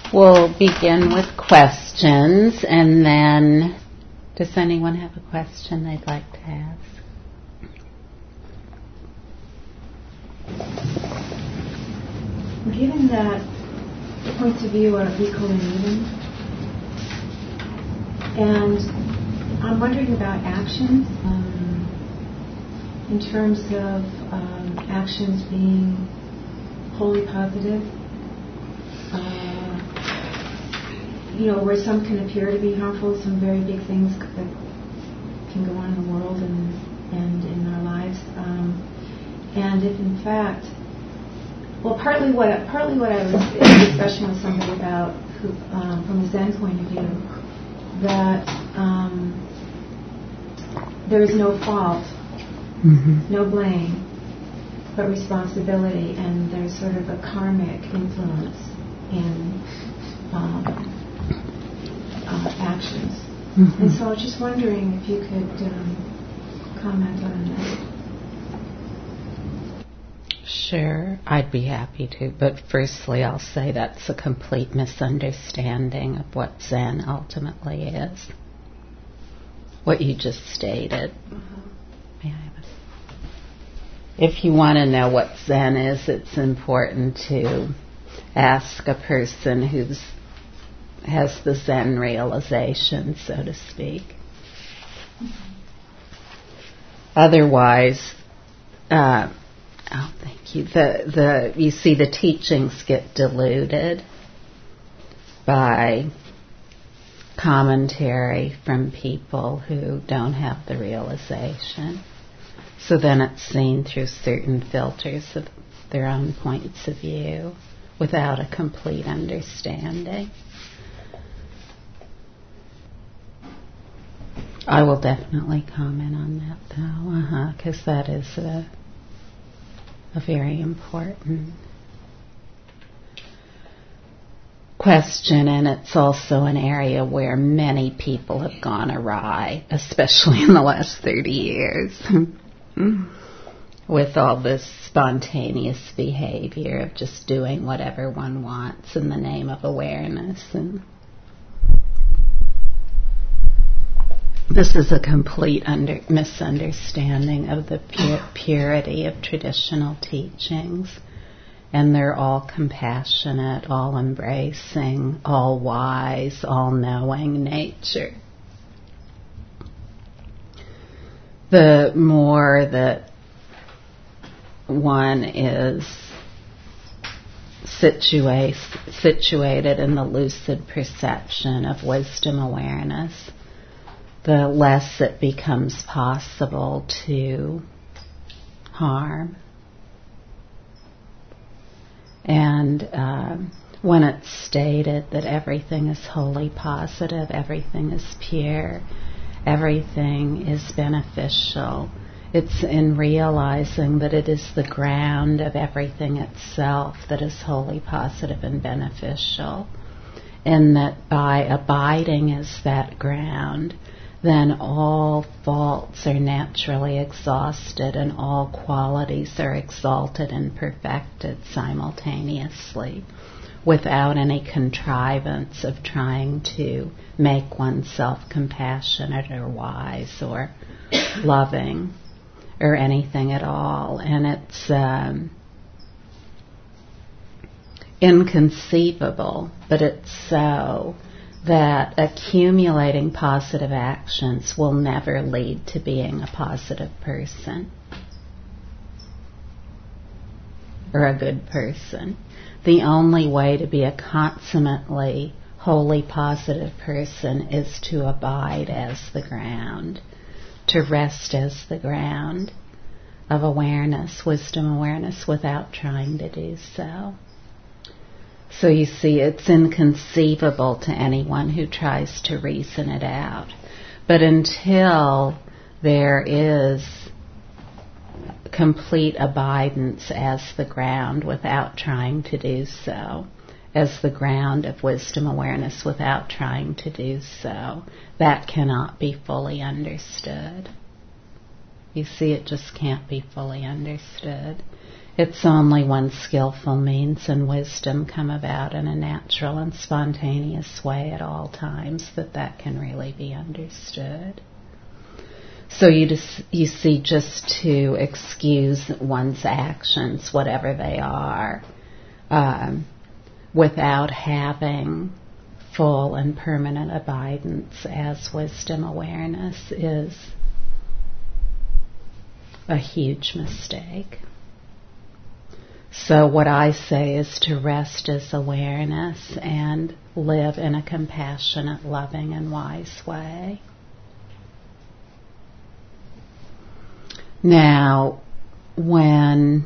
We'll begin with questions, and then does anyone have a question they'd like to ask? Given that points of view are equal and even, and I'm wondering about actions in terms of actions being wholly positive. Where some can appear to be harmful, some very big things that can go on in the world and in our lives, and if in fact, partly what I was in a discussion with somebody about, who, from a Zen point of view, that there is no fault, no blame, but responsibility, and there's sort of a karmic influence in actions. And so I was just wondering if you could comment on that. Sure, I'd be happy to. But firstly, I'll say that's a complete misunderstanding of what Zen ultimately is. What you just stated. May I have if you want to know what Zen is, it's important to ask a person who has the Zen realization, so to speak. Otherwise, thank you. You see, the teachings get diluted by commentary from people who don't have the realization. So then it's seen through certain filters of their own points of view without a complete understanding. I will definitely comment on that, though, because that is a very important question, and it's also an area where many people have gone awry, especially in the last 30 years, with all this spontaneous behavior of just doing whatever one wants in the name of awareness. And this is a complete misunderstanding of the purity of traditional teachings. And they're all compassionate, all embracing, all wise, all knowing nature. The more that one is situated in the lucid perception of wisdom awareness, the less it becomes possible to harm. And when it's stated that everything is wholly positive, everything is pure, everything is beneficial, it's in realizing that it is the ground of everything itself that is wholly positive and beneficial, and that by abiding as that ground, then all faults are naturally exhausted and all qualities are exalted and perfected simultaneously, without any contrivance of trying to make oneself compassionate or wise or loving or anything at all. And it's inconceivable, but it's so, that accumulating positive actions will never lead to being a positive person or a good person. The only way to be a consummately wholly positive person is to abide as the ground, to rest as the ground of awareness, wisdom awareness, without trying to do so. So you see, it's inconceivable to anyone who tries to reason it out. But until there is complete abidance as the ground without trying to do so, as the ground of wisdom awareness without trying to do so, that cannot be fully understood. You see, it just can't be fully understood. It's only when skillful means and wisdom come about in a natural and spontaneous way at all times that can really be understood. So you see, just to excuse one's actions, whatever they are, without having full and permanent abidance as wisdom awareness is a huge mistake. So what I say is to rest as awareness and live in a compassionate, loving, and wise way. Now, when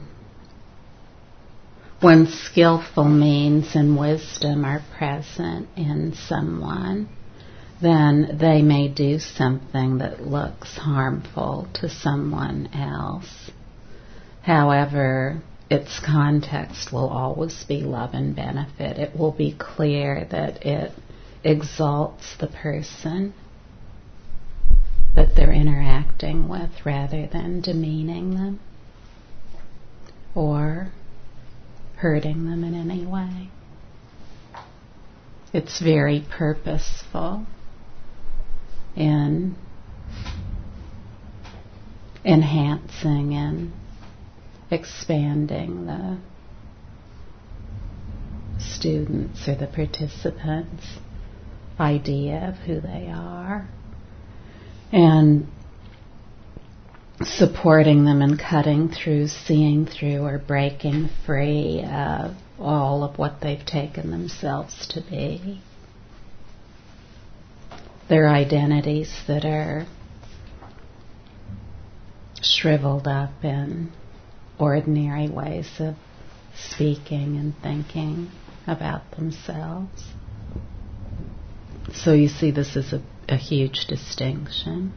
skillful means and wisdom are present in someone, then they may do something that looks harmful to someone else. However, its context will always be love and benefit. It will be clear that it exalts the person that they're interacting with rather than demeaning them or hurting them in any way. It's very purposeful in enhancing and expanding the students or the participants' idea of who they are, and supporting them in cutting through, seeing through, or breaking free of all of what they've taken themselves to be. Their identities that are shriveled up in ordinary ways of speaking and thinking about themselves. So you see, this is a huge distinction.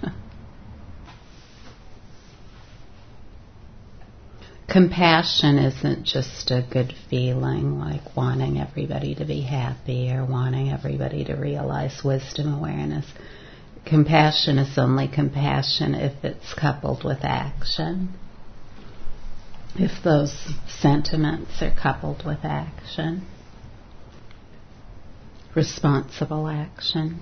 Compassion isn't just a good feeling like wanting everybody to be happy or wanting everybody to realize wisdom awareness. Compassion is only compassion if it's coupled with action. If those sentiments are coupled with action, responsible action.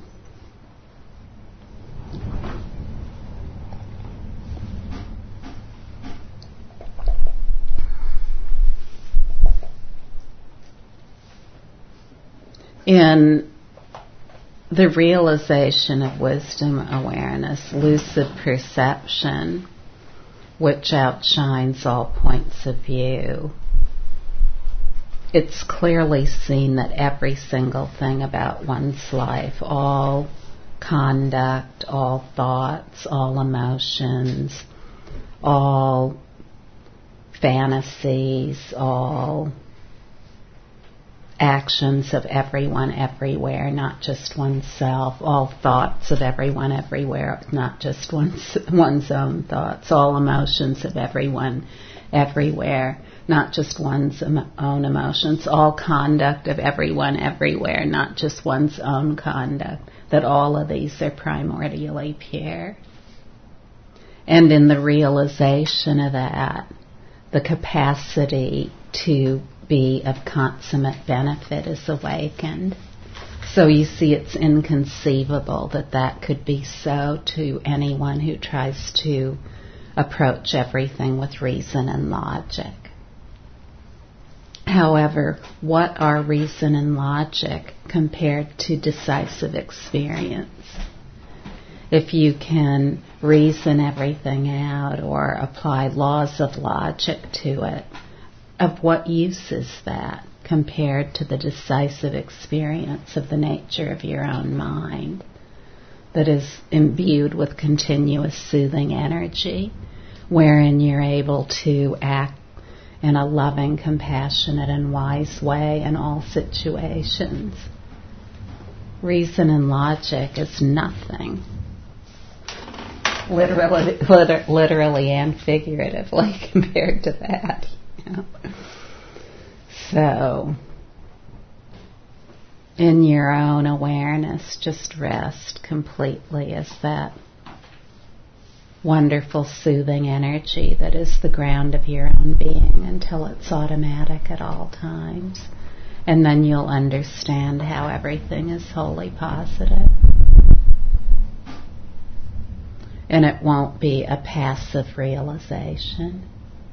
In the realization of wisdom awareness, lucid perception, which outshines all points of view, it's clearly seen that every single thing about one's life, all conduct, all thoughts, all emotions, all fantasies, all actions of everyone everywhere, not just oneself, all thoughts of everyone everywhere, not just one's own thoughts, all emotions of everyone everywhere, not just one's own emotions, all conduct of everyone everywhere, not just one's own conduct, that all of these are primordially pure. And in the realization of that, the capacity to be of consummate benefit is awakened. So you see, it's inconceivable that could be so to anyone who tries to approach everything with reason and logic. However, what are reason and logic compared to decisive experience? If you can reason everything out or apply laws of logic to it, of what use is that compared to the decisive experience of the nature of your own mind that is imbued with continuous soothing energy, wherein you're able to act in a loving, compassionate, and wise way in all situations? Reason and logic is nothing, literally and figuratively, compared to that. So, in your own awareness, just rest completely as that wonderful soothing energy that is the ground of your own being until it's automatic at all times. And then you'll understand how everything is wholly positive. And it won't be a passive realization.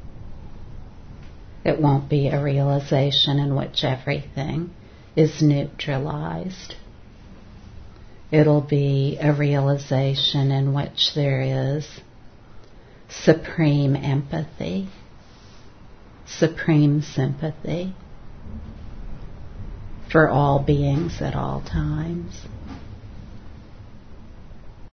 It won't be a realization in which everything is neutralized. It'll be a realization in which there is supreme empathy, supreme sympathy for all beings at all times.